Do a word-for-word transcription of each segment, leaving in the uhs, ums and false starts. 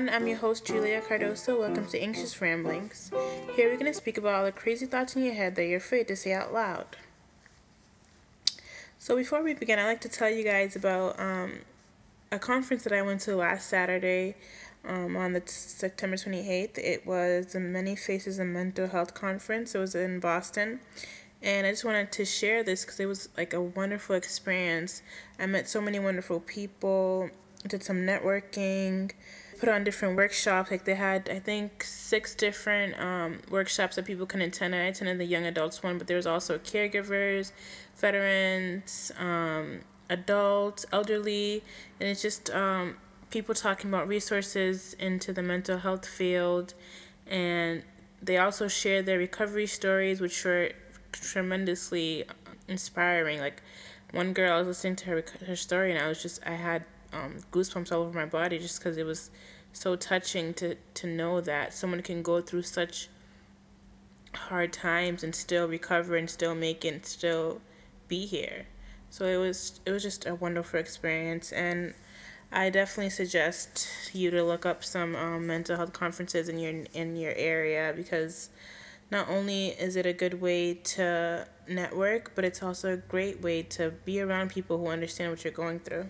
I'm your host Julia Cardoso. Welcome to Anxious Ramblings. Here we're going to speak about all the crazy thoughts in your head that you're afraid to say out loud. So before we begin, I'd like to tell you guys about um, a conference that I went to last Saturday um, on the t- September twenty-eighth. It was the Many Faces of Mental Health Conference. It was in Boston. And I just wanted to share this because it was like a wonderful experience. I met so many wonderful people, did some networking, put on different workshops. Like they had, I think, six different um, workshops that people can attend. I attended the young adults one, but there was also caregivers, veterans, um, adults, elderly, and it's just um, people talking about resources into the mental health field. And they also shared their recovery stories, which were tremendously inspiring. Like one girl, I was listening to her her story, and I was just I had um, goosebumps all over my body just because it was so touching to to know that someone can go through such hard times and still recover and still make it and still be here. So it was it was just a wonderful experience, and I definitely suggest you to look up some um, mental health conferences in your in your area, because not only is it a good way to network, but it's also a great way to be around people who understand what you're going through.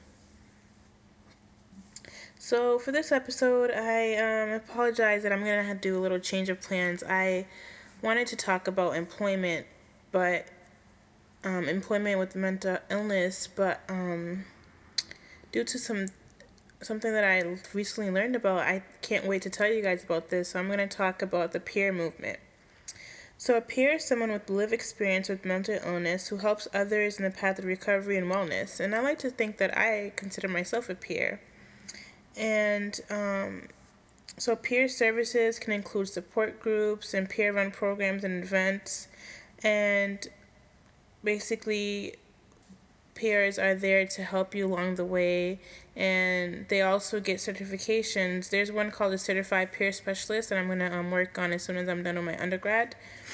So for this episode, I um, apologize that I'm going to do a little change of plans. I wanted to talk about employment, but um, employment with mental illness, but um, due to some something that I recently learned about, I can't wait to tell you guys about this. So I'm going to talk about the peer movement. So a peer is someone with lived experience with mental illness who helps others in the path of recovery and wellness. And I like to think that I consider myself a peer. And um, so peer services can include support groups and peer-run programs and events. And basically, peers are there to help you along the way, and they also get certifications. There's one called a Certified Peer Specialist that I'm going to um, work on as soon as I'm done with my undergrad.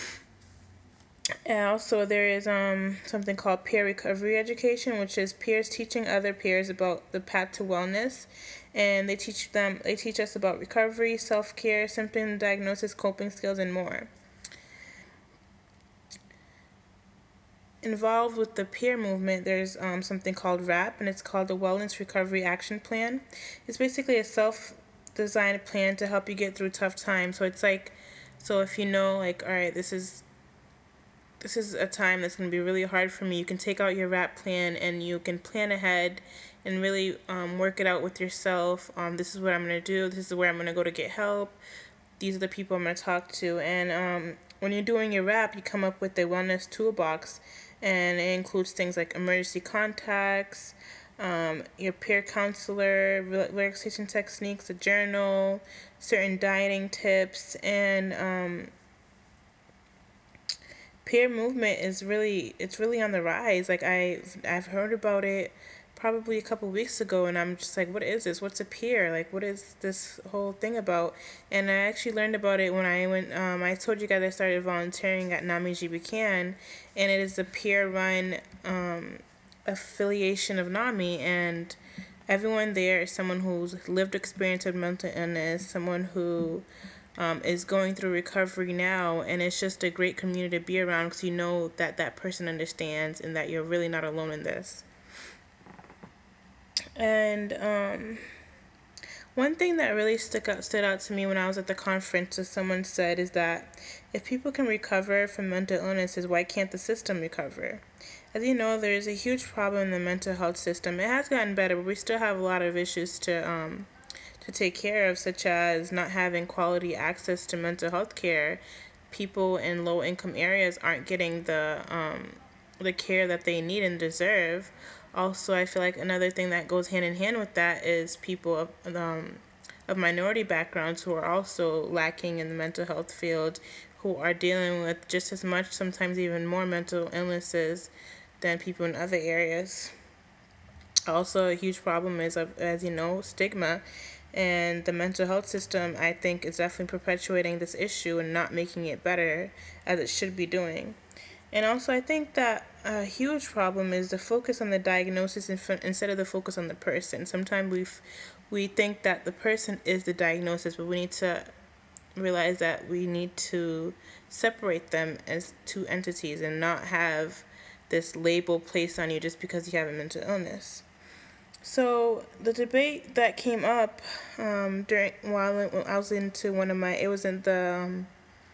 And also there is um something called peer recovery education, which is peers teaching other peers about the path to wellness, and they teach them they teach us about recovery, self-care, symptom diagnosis, coping skills, and more. Involved with the peer movement, there's um, something called RAP, and it's called the Wellness Recovery Action Plan. It's basically a self-designed plan to help you get through tough times. So it's like, so if you know, like, all right, this is this is a time that's going to be really hard for me, you can take out your RAP plan and you can plan ahead and really um, work it out with yourself. Um, this is what I'm going to do. This is where I'm going to go to get help. These are the people I'm going to talk to. And um, when you're doing your RAP, you come up with a wellness toolbox, and it includes things like emergency contacts, um, your peer counselor, relaxation techniques, a journal, certain dieting tips, and um, peer movement is really it's really on the rise. Like I I've heard about it probably a couple weeks ago, and I'm just like, what is this? What's a peer? Like, what is this whole thing about? And I actually learned about it when I went. Um, I told you guys I started volunteering at NAMI G B C A N, and it is a peer-run um, affiliation of NAMI, and everyone there is someone who's lived experience of mental illness, someone who um, is going through recovery now, and it's just a great community to be around because you know that that person understands and that you're really not alone in this. And um, one thing that really stuck out, stood out to me when I was at the conference, as someone said, is that if people can recover from mental illnesses, why can't the system recover? As you know, there is a huge problem in the mental health system. It has gotten better, but we still have a lot of issues to um, to take care of, such as not having quality access to mental health care. People in low-income areas aren't getting the um, the care that they need and deserve. Also, I feel like another thing that goes hand in hand with that is people of um, of minority backgrounds who are also lacking in the mental health field, who are dealing with just as much, sometimes even more mental illnesses than people in other areas. Also, a huge problem is, as you know, stigma. And the mental health system, I think, is definitely perpetuating this issue and not making it better as it should be doing. And also, I think that a huge problem is the focus on the diagnosis instead of the focus on the person. Sometimes we we think that the person is the diagnosis, but we need to realize that we need to separate them as two entities and not have this label placed on you just because you have a mental illness. So the debate that came up um, during while I was into one of my, it was in the, um,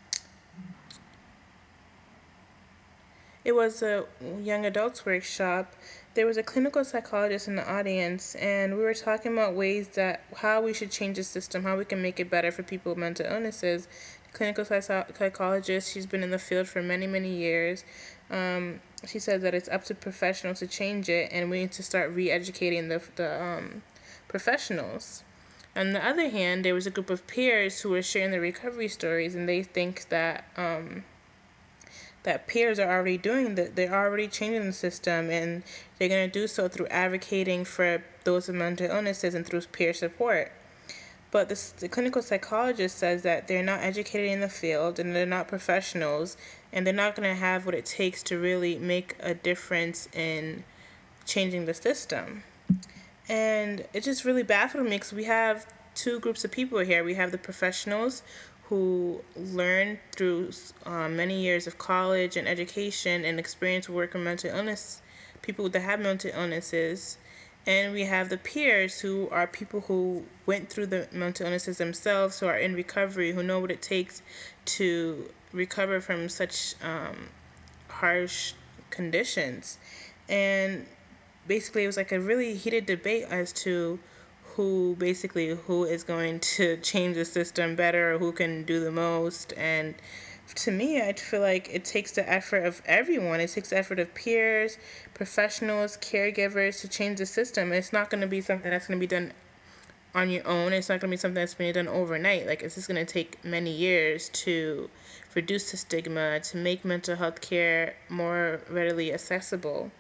it was a young adults workshop. There was a clinical psychologist in the audience, and we were talking about ways that how we should change the system, how we can make it better for people with mental illnesses. Clinical psychologist, she's been in the field for many, many years. Um, she said that it's up to professionals to change it, and we need to start re-educating the, the um, professionals. On the other hand, there was a group of peers who were sharing their recovery stories, and they think that um, that peers are already doing that. They're already changing the system, and they're going to do so through advocating for those with mental illnesses and through peer support. But this, the clinical psychologist says that they're not educated in the field and they're not professionals, and they're not going to have what it takes to really make a difference in changing the system. And it just really baffled me because we have two groups of people here. We have the professionals who learn through uh, many years of college and education and experience working with mental illness, people that have mental illnesses. And we have the peers who are people who went through the mental illnesses themselves, who are in recovery, who know what it takes to recover from such um, harsh conditions. And basically it was like a really heated debate as to who basically who is going to change the system better or who can do the most. And to me, I feel like it takes the effort of everyone. It takes the effort of peers, professionals, caregivers to change the system. It's not going to be something that's going to be done on your own. It's not going to be something that's being done overnight. Like, it's just going to take many years to reduce the stigma, to make mental health care more readily accessible.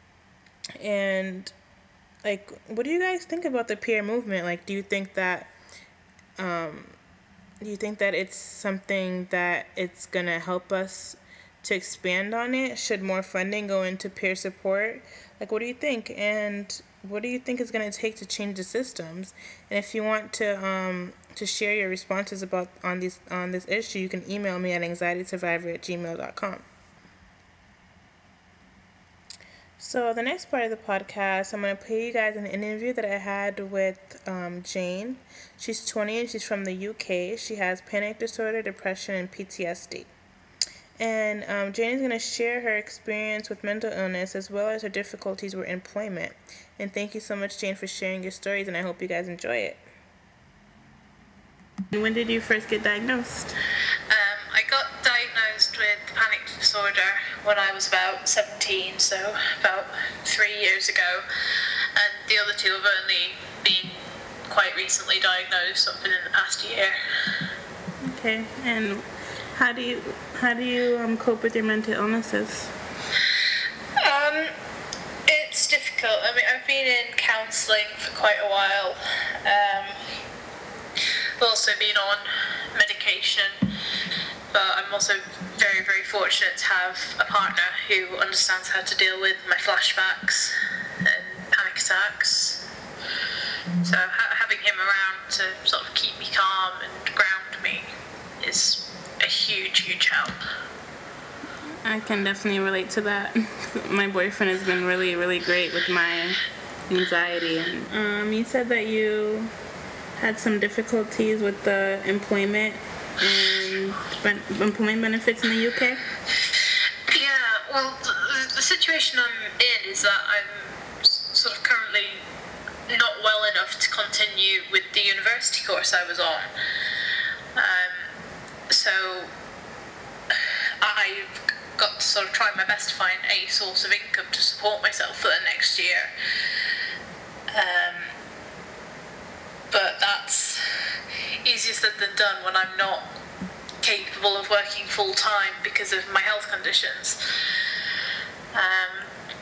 And, like, what do you guys think about the peer movement? Like, do you think that, um, do you think that it's something that it's going to help us to expand on it? Should more funding go into peer support? Like, what do you think? And what do you think is going to take to change the systems? And if you want to um, to share your responses about on these on this issue, you can email me at anxiety survivor at gmail dot com. So the next part of the podcast, I'm going to play you guys an interview that I had with um, Jane. She's twenty and she's from the U K. She has panic disorder, depression, and P T S D. And um, Jane is going to share her experience with mental illness as well as her difficulties with employment. And thank you so much, Jane, for sharing your stories, and I hope you guys enjoy it. When did you first get diagnosed? Um, I got diagnosed with panic disorder when I was about seventeen, so about three years ago. And the other two have only been quite recently diagnosed, sort of in the past year. Okay, and how do you how do you um, cope with your mental illnesses? Um, it's difficult. I mean, I've been in counselling for quite a while. Um, I've also been on medication, but I'm also very, very fortunate to have a partner who understands how to deal with my flashbacks and panic attacks. So ha- having him around to sort of keep me calm and ground me is a huge, huge help. I can definitely relate to that. My boyfriend has been really, really great with my anxiety. And um, you said that you had some difficulties with the employment and ben- employment benefits in the U K? Yeah, well, the, the situation I'm in is that I'm sort of currently not well enough to continue with the university course I was on. Um, so I've got to sort of try my best to find a source of income to support myself for the next year. Um, but that's easier said than done when I'm not capable of working full time because of my health conditions. Um,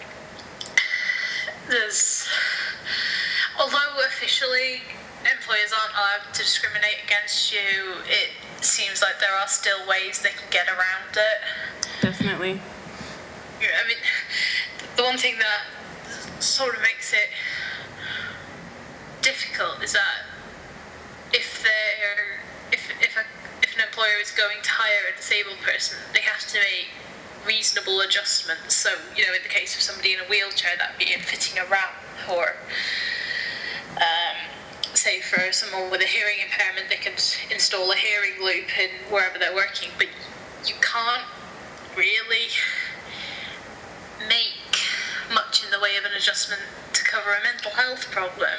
there's, although officially employers aren't allowed to discriminate against you, it seems like there are still ways they can get around it. Definitely. I mean, the one thing that sort of makes it difficult is that if they're if if a if an employer is going to hire a disabled person, they have to make reasonable adjustments. So, you know, in the case of somebody in a wheelchair, that'd be in fitting a ramp, or um, say for someone with a hearing impairment, they can install a hearing loop in wherever they're working. But you can't really make much in the way of an adjustment to cover a mental health problem.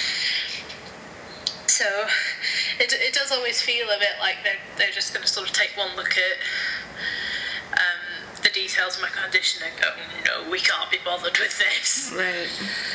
So it it does always feel a bit like they're they're just going to sort of take one look at um, the details of my condition and go, no, we can't be bothered with this. Right.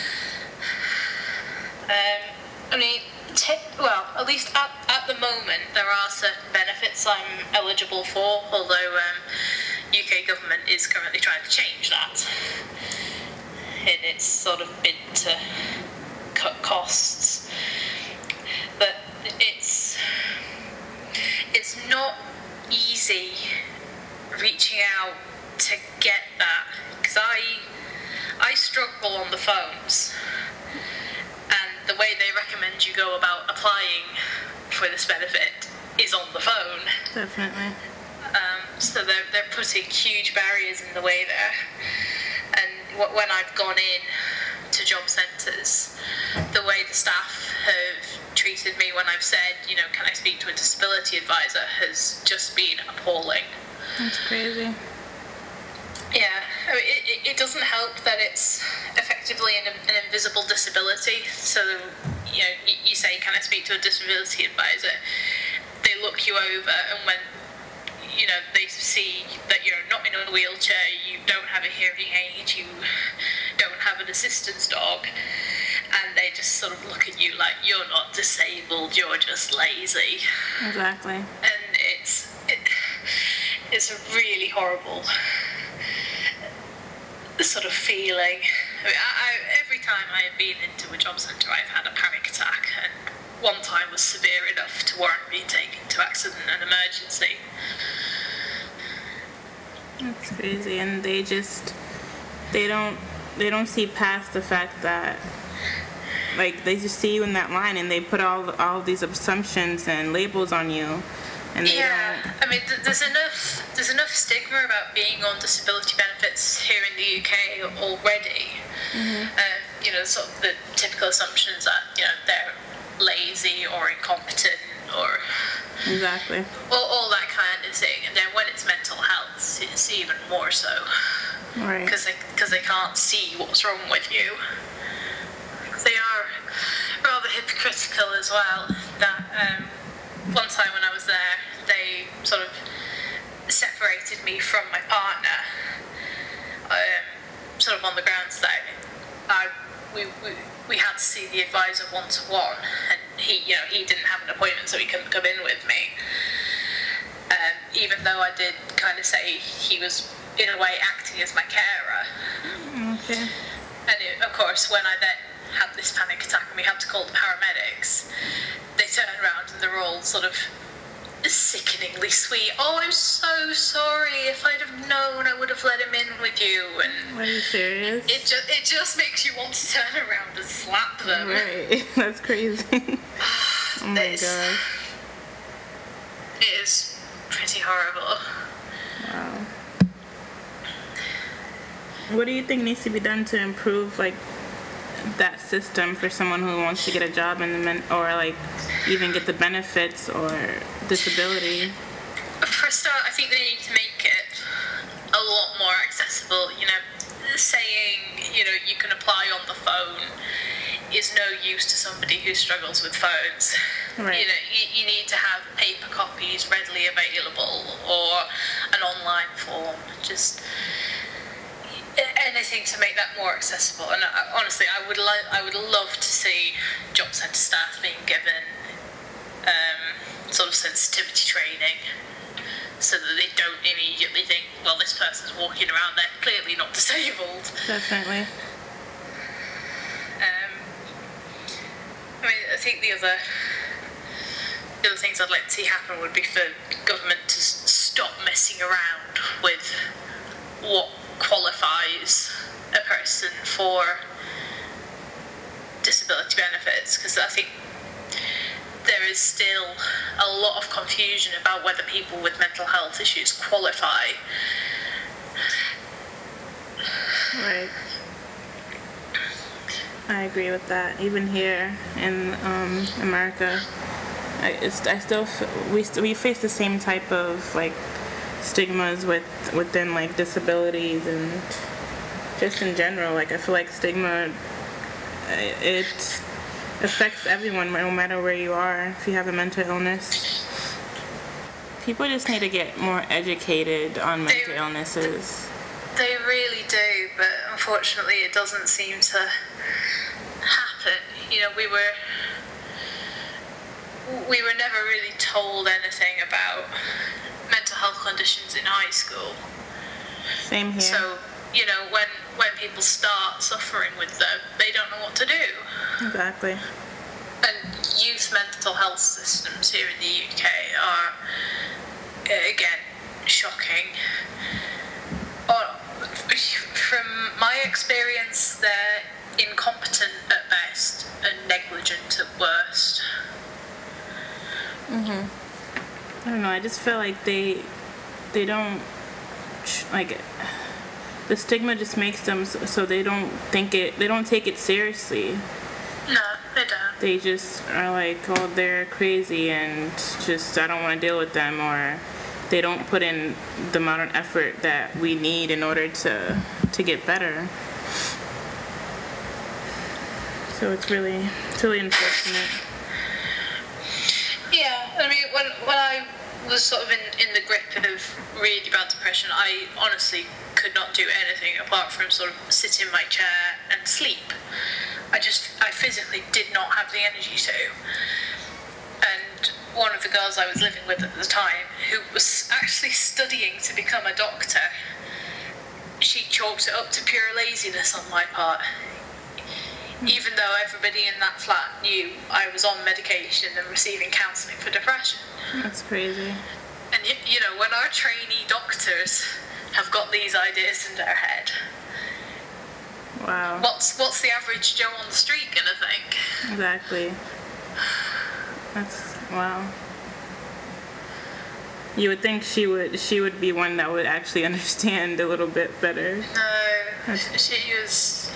Um, I mean, t- well, at least at, at the moment, there are certain benefits I'm eligible for, although um, U K government is currently trying to change that in its sort of bid to cut costs. But it's it's not easy reaching out to get that, because I I struggle on the phones, and the way they recommend you go about applying for this benefit is on the phone. Definitely. Um, so they're they're putting huge barriers in the way there, and w- when I've gone in to job centres, the way the staff have treated me when I've said, you know, can I speak to a disability advisor, has just been appalling. That's crazy. Yeah, I mean, it, it, it doesn't help that it's effectively an, an invisible disability. So, you know, you, you say, can I speak to a disability advisor? They look you over, and when, you know, they see that you're not in a wheelchair, you don't have a hearing aid, you don't have an assistance dog, and they just sort of look at you like, you're not disabled, you're just lazy. Exactly. And it's it, it's a really horrible sort of feeling. I mean, I, I, every time I have been into a job centre, I've had a panic attack, and one time was severe enough to warrant being taken to accident and emergency. That's crazy, and they just they don't they don't see past the fact that, like, they just see you in that line, and they put all all these assumptions and labels on you, and they yeah, don't. I mean, th- there's enough there's enough stigma about being on disability benefits here in the U K already. Mm-hmm. Uh, you know, sort of the typical assumptions that, you know, they're lazy or incompetent or Exactly. all, all that kind of thing. And then when it's mental health, it's even more so. Right. Because they, cause they can't see what's wrong with you. They are rather hypocritical as well. That um, one time when I was there, they sort of separated me from my partner, um, sort of on the grounds that I, we, we we had to see the advisor one to one, and he, you know, he didn't have an appointment, so he couldn't come in with me. Um, even though I did kind of say he was, in a way, acting as my carer. Okay. And it, of course, when I then had this panic attack and we had to call the paramedics, they turned around and they're all sort of sickeningly sweet. Oh, I'm so sorry. If I'd have known, I would have let him in with you. And Are you serious? It just it just makes you want to turn around and slap them. Right. That's crazy. Oh my It's- gosh. It is pretty horrible. Wow. What do you think needs to be done to improve, like, that system for someone who wants to get a job in the men- or like even get the benefits or disability? For a start, I think they need to make it a lot more accessible. You know, saying, you know, you can apply on the phone is no use to somebody who struggles with phones. Right. You know, you, you need to have paper copies readily available or an online form. Just anything to make that more accessible. And I, honestly, I would li- I would love to see job centre staff being given um, sort of sensitivity training, so that they don't immediately think, well, this person's walking around, they're clearly not disabled. Definitely. Um, I mean, I think the other the other things I'd like to see happen would be for government to s- stop messing around with what qualifies a person for disability benefits, because I think there is still a lot of confusion about whether people with mental health issues qualify. Right. I agree with that. Even here in um, America, I, it's, I still f- we st- we face the same type of like stigmas with within like disabilities and just in general. Like I feel like stigma it affects everyone no matter where you are. If you have a mental illness, people just need to get more educated on mental they, illnesses. They really do, but unfortunately, it doesn't seem to happen. You know, we were we were never really told anything about mental health conditions in high school. Same here. So, you know, when when people start suffering with them, they don't know what to do. Exactly. And youth mental health systems here in the U K are, again, shocking. Or, from my experience, they're incompetent at best and negligent at worst. Mhm. I don't know. I just feel like they, they don't, like, the stigma just makes them so, so they don't think it. They don't take it seriously. No, they don't. They just are like, oh, they're crazy, and just I don't want to deal with them, or they don't put in the amount of effort that we need in order to to get better. So it's really, it's really unfortunate. Yeah, I mean, when when I was sort of in, in the grip of really bad depression, I honestly could not do anything apart from sort of sit in my chair and sleep. I just, I physically did not have the energy to. And one of the girls I was living with at the time, who was actually studying to become a doctor, she chalked it up to pure laziness on my part. Even though everybody in that flat knew I was on medication and receiving counselling for depression. That's crazy. And you, you know, when our trainee doctors have got these ideas in their head, wow. What's what's the average Joe on the street gonna think? Exactly. That's wow. You would think she would she would be one that would actually understand a little bit better. No, That's... she was.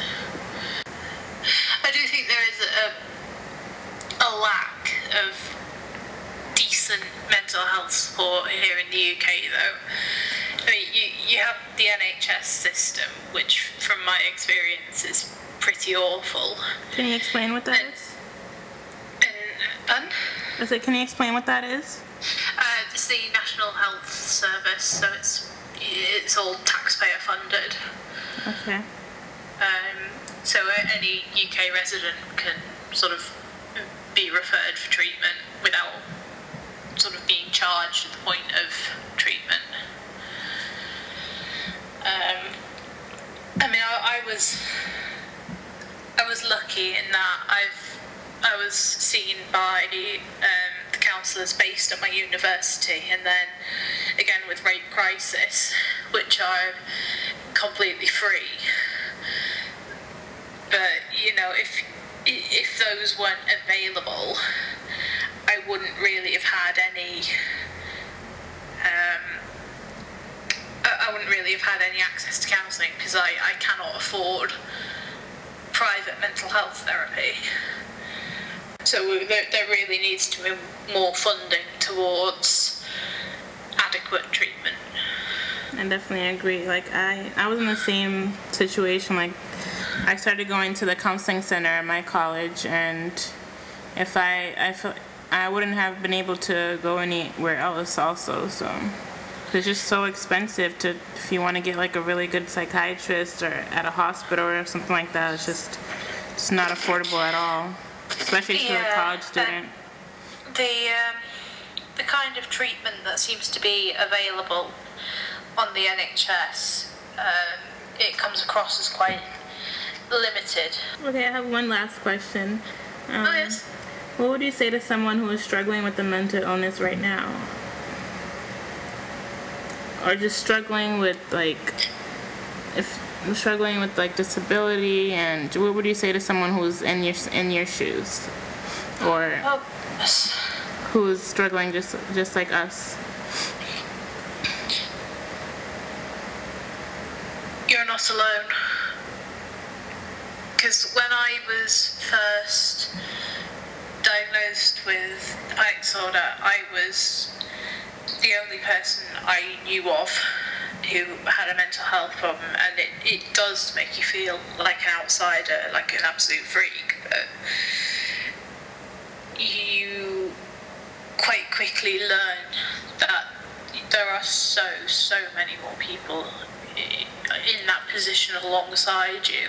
I do think there is a a lack of decent mental health support here in the U K, though. I mean, you, you have the N H S system, which, from my experience, is pretty awful. Can you explain what that and, is? And, and? I said, can you explain what that is? Uh, it's the National Health Service, so it's it's all taxpayer funded. Okay. Um, so any U K resident can sort of be referred for treatment without sort of being charged at the point of treatment. Um, I mean, I, I was I was lucky in that I've I was seen by um, the counsellors based at my university, and then again with Rape Crisis, which are completely free. But you know, if if those weren't available, I wouldn't really have had any. Um, I wouldn't really have had any access to counselling because I, I cannot afford private mental health therapy. So there, there really needs to be more funding towards adequate treatment. I definitely agree. Like I, I was in the same situation. Like I started going to the counseling center at my college, and if I, I felt I wouldn't have been able to go anywhere else also. So. It's just so expensive to if you want to get like a really good psychiatrist or at a hospital or something like that. It's just it's not affordable at all, especially for yeah, a college student. The um, the kind of treatment that seems to be available on the N H S, um, it comes across as quite limited. Okay, I have one last question. Um, oh yes. What would you say to someone who is struggling with a mental illness right now? Or just struggling with, like, if struggling with like disability, and what would you say to someone who's in your in your shoes, or Oh, who's struggling just just like us? you're not alone. Because when I was first diagnosed with panic disorder, I was the only person I knew of who had a mental health problem, and it, it does make you feel like an outsider, like an absolute freak, but you quite quickly learn that there are so, so many more people in that position alongside you.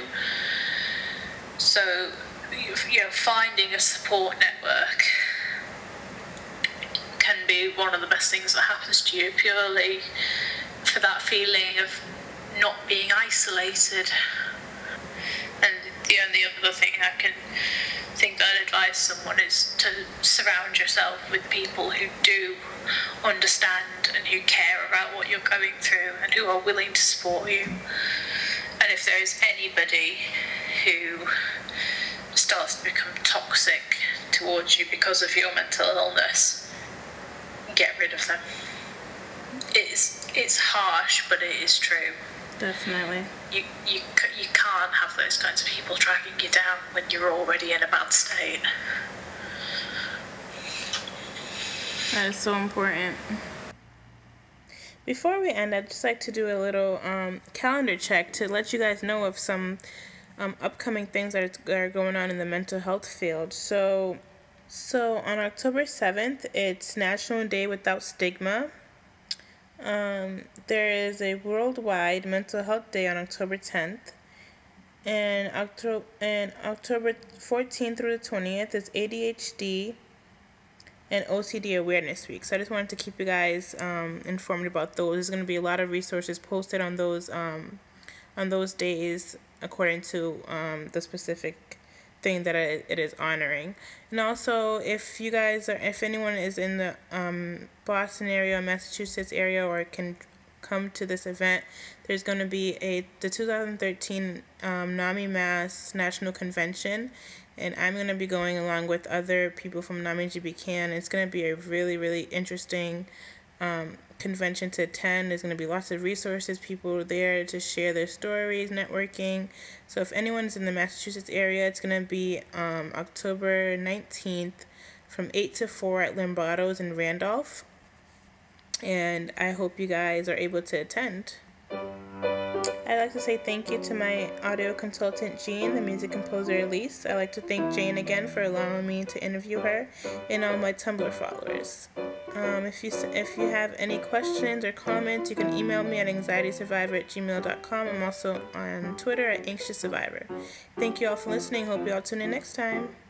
So, you know, finding a support network can be one of the best things that happens to you, purely for that feeling of not being isolated. And the only other thing I can think that I'd advise someone is to surround yourself with people who do understand and who care about what you're going through and who are willing to support you. And if there is anybody who starts to become toxic towards you because of your mental illness, get rid of them. It's it's harsh, but it is true. Definitely. You you you can't have those kinds of people tracking you down when you're already in a bad state. That is so important. Before we end, I'd just like to do a little um, calendar check to let you guys know of some um, upcoming things that are going on in the mental health field. So, so on October seventh, it's National Day Without Stigma. Um, there is a worldwide mental health day on October tenth. And October, and October fourteenth through the twentieth is A D H D and O C D Awareness Week. So I just wanted to keep you guys um, informed about those. There's going to be a lot of resources posted on those um, on those days according to um, the specific thing that it, it is honoring. And also, if you guys are, if anyone is in the um, Boston area, Massachusetts area, or can come to this event, there's going to be a the two thousand thirteen um, NAMI Mass National Convention. And I'm going to be going along with other people from NAMI G B Can. It's going to be a really, really interesting um, convention to attend. There's going to be lots of resources, people there to share their stories, networking. So if anyone's in the Massachusetts area, it's going to be um, October nineteenth from eight to four at Lombardo's in Randolph. And I hope you guys are able to attend. I'd like to say thank you to my audio consultant, Jean, the music composer, Elise. I'd like to thank Jane again for allowing me to interview her, and all my Tumblr followers. Um, if you if you have any questions or comments, you can email me at anxiety survivor at gmail dot com. I'm also on Twitter at anxious survivor. Thank you all for listening. Hope you all tune in next time.